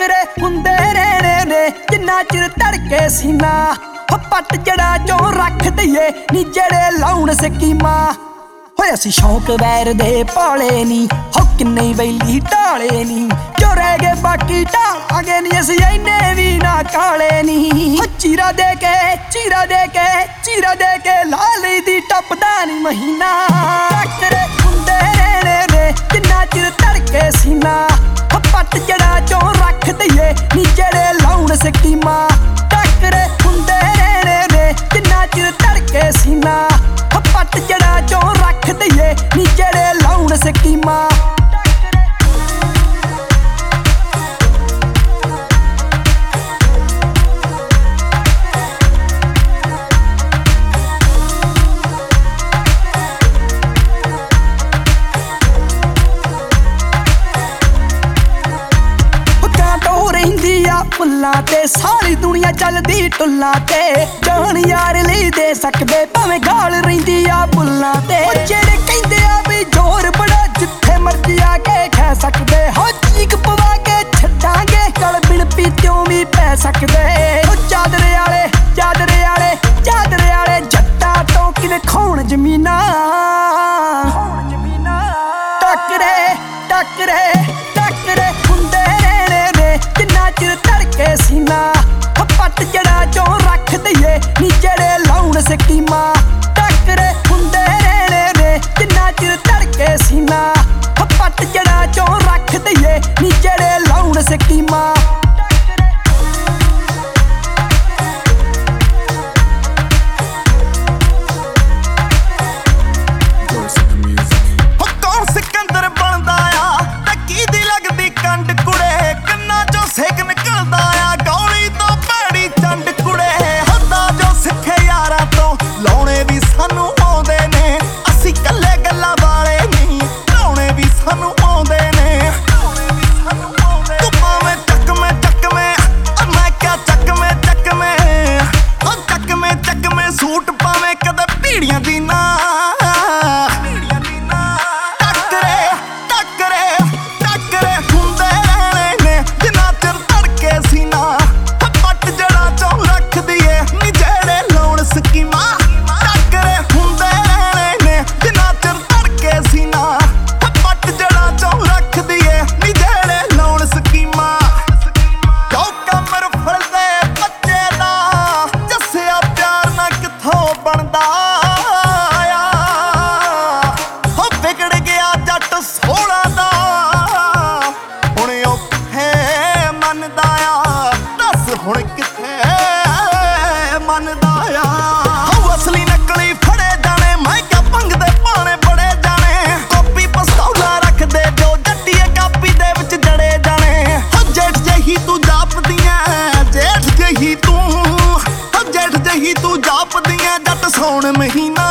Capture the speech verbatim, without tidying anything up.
ਟੱਕਰੇ ਹੁੰਦੇ ਰਹਿਣੇ ਨੇ ਜਿੰਨਾ ਚਿਰ ਧੜਕੇ ਸੀਨਾ। ਪੱਟ ਜੜਾ ਚੋਂ ਰੱਖ ਦਈਏ ਨੀ ਜਿਹੜੇ ਲਾਉਣ ਸਕੀਮਾਂ। ਹੋਏ ਅਸੀਂ ਸ਼ੌਂਕ ਵੈਰ ਦੇ ਪਾਲੇ ਨੀ, ਹੋ ਕਿੰਨੇ ਬੈਲੀ ਢਾਲੇ ਨੀ। ਜੋ ਰਹਿ ਗਏ ਬਾਕੀ ਢਾਲਾਂਗੇ ਨੀ, ਅਸੀਂ ਇੰਨੇ ਵੀ ਨਾ ਕਾਲੇ ਨੀ। ਚੀਰਾ ਦੇ ਕੇ ਚੀਰਾ ਦੇ ਕੇ ਚੀਰਾ ਦੇ ਕੇ ਲਾ ਲਈ ਦੀ ਟੱਪਦਾ ਨੀ ਮਹੀਨਾ। ਟੱਕਰੇ ਹੁੰਦੇ ਰਹਿਣੇ ਨੇ ਜਿੰਨਾ ਚਿਰ ਧੜਕੇ ਸੀਨਾ। ਪੱਟ ਜੜਾ ਚੋਂ ਰੱਖ ਦਈਏ ਨੀ ਜਿਹੜੇ ਲਾਉਣ ਸਕੀਮਾਂ। ਟੱਕਰੇ ਹੁੰਦੇ ਰਹਿਣੇ ਨੇ ਜਿੰਨਾ ਚਿਰ ਧੜਕੇ ਸੀਨਾ। ਪੱਟ ਜੜਾ ਚੋਂ ਰੱਖ ਦਈਏ ਨੀ ਜਿਹੜੇ ਲਾਉਣ ਸਕੀਮਾਂ। ਫੁੱਲਾਂ ਤੇ ਸਾਰੀ ਦੁਨੀਆ ਚੱਲਦੀ ਟੁੱਲਾਂ ਤੇ। ਜਾਨ ਯਾਰ ਲਈ ਦੇ ਸਕਦੇ ਭਾਵੇਂ ਗਾਲ ਰਹਿੰਦੀ ਆ ਬੁੱਲਾਂ ਤੇ। ਜਿਹੜੇ ਕਹਿੰਦੇ ਆ ਵੀ ਜ਼ੋਰ ਬੜਾ ਜਿੱਥੇ ਮਰਜੀ ਆ ਕੇ ਖੈ ਸਕਦੇ। ਹੋ ਚੀਕ ਪਵਾ ਕੇ ਛੱਡਾਂਗੇ ਗਲ ਬਿਨ ਪੀਤਿਓਂ ਵੀ ਪੈ ਸਕਦੇ। ਉਹ ਚਾਦਰੇ ਵਾਲੇ ਚਾਦਰੇ ਵਾਲੇ ਚਾਦਰੇ ਵਾਲੇ ਜੱਟਾਂ ਤੋਂ ਕਿਵੇਂ ਖਾਉਣ ਜ਼ਮੀਨਾਂ। ਟੱਕਰੇ ਟੱਕਰੇ ਟੱਕਰੇ ਹੁੰਦੇ ਰਹਿਣੇ ਨੇ ਜਿੰਨਾ ਚਿਰ ਧੜਕੇ ਸੀਨਾ। ਪੱਟ ਜੜਾ ਚੋਂ ਰੱਖ ਦਈਏ ਨੀ ਜਿਹੜੇ ਲਾਉਣ ਸਕੀਮਾਂ। ਟੱਕਰੇ ਹੁੰਦੇ ਰਹਿਣੇ ਨੇ ਜਿੰਨਾ ਚਿਰ ਧੜਕੇ ਸੀਨਾ। ਪੱਟ ਜੜਾ ਚੋਂ ਰੱਖ ਦਈਏ ਨੀ ਜਿਹੜੇ ਲਾਉਣ ਸਕੀਮਾਂ। ਸੂਟ ਪਾਵੇਂ ਕਦੇ ਭੀੜੀਆਂ ਦੀ ਨਾ। ਟੱਕਰੇ ਟੱਕਰੇ ਟੱਕਰੇ ਹੁੰਦੇ ਰਹਿਣੇ ਨੇ ਜਿੰਨਾ ਚਿਰ ਧੜਕੇ ਸੀਨਾ। ਪੱਟ ਜੜਾ ਚੋਂ ਰੱਖ ਦਈਏ ਨੀ ਜਿਹੜੇ ਲਾਉਣ ਸਕੀਮਾਂ। ਟੱਕਰੇ ਹੁੰਦੇ ਰਹਿਣੇ ਨੇ ਜਿੰਨਾ ਚਿਰ ਧੜਕੇ ਸੀਨਾ। ਪੱਟ ਜੜਾ ਚੋਂ ਰੱਖ ਦਈਏ ਨੀ ਜਿਹੜੇ ਲਾਉਣ ਸਕੀਮਾਂ। ਜੋ ਕਮਰ ਫੜਦੇ ਬੱਚੇ ਦਾ ਜੱਸਿਆ ਪਿਆਰ ਨਾ ਕਿੱਥੋਂ ਬਣਦਾ ਆ। ਹੋ ਵਿਗੜ ਗਿਆ ਜੱਟ ਸੋਹਣਾ ਦਾ ਹੁਣ ਉਹ ਕਿੱਥੇ ਮੰਨਦਾ ਆ। ਦੱਸ ਹੁਣ ਕਿੱਥੇ ਮੰਨਦਾ ਆ। ਹੋ ਅਸਲੀ ਨਕਲੀ ਫੜੇ ਜਾਣੇ ਮੈਂ ਕਿਆ ਭੰਗ ਦੇ ਪਾਣੇ ਬੜੇ ਜਾਣੇ। ਕਾਪੀ ਪਸਤੌਲਾ ਰੱਖਦੇ ਜੋ ਜੱਟੀਏ ਕਾਪੀ ਦੇ ਵਿੱਚ ਜੜੇ ਜਾਣੇ। ਹੋ ਜੇਠ ਜਿਹੀ ਤੂੰ ਜਾਪਦੀਆਂ ਜੇਠ ਜਿਹੀ ਤੂੰ। ਹੋ ਜੇਠ ਜਿਹੀ ਤੂੰ ਜਾਪਦੀਆਂ ਜੱਟ ਸੌਣ ਮਹੀਨਾ।